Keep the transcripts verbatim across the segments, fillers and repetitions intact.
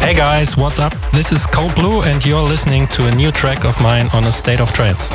Hey guys, what's up? This is Cold Blue and you're listening to a new track of mine on A State of Trance.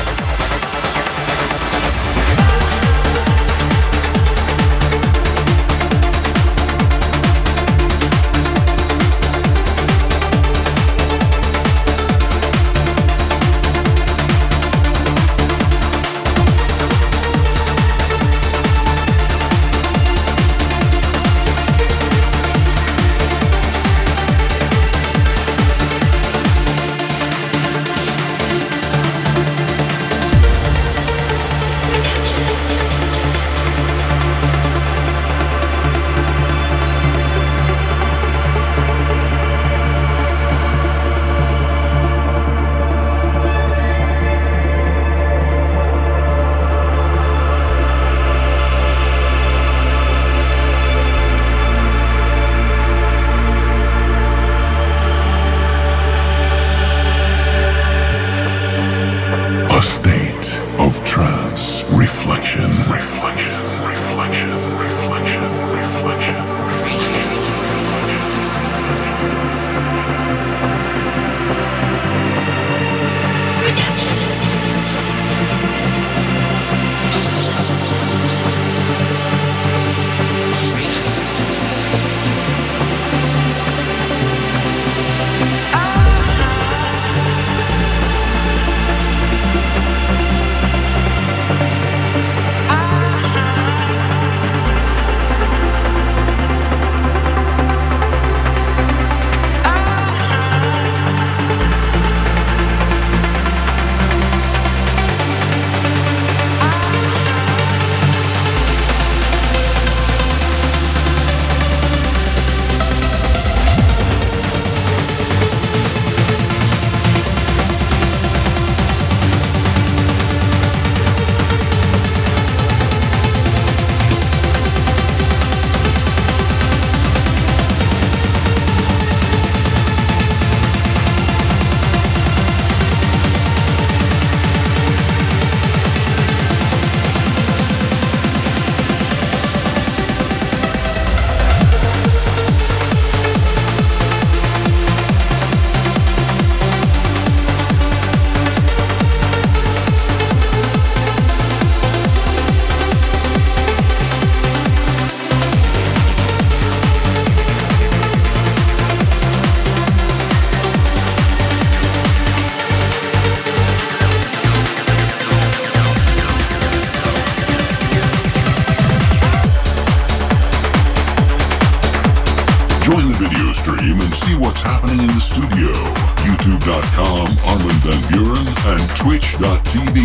Join the video stream and see what's happening in the studio. YouTube dot com Armin van Buuren and Twitch dot T V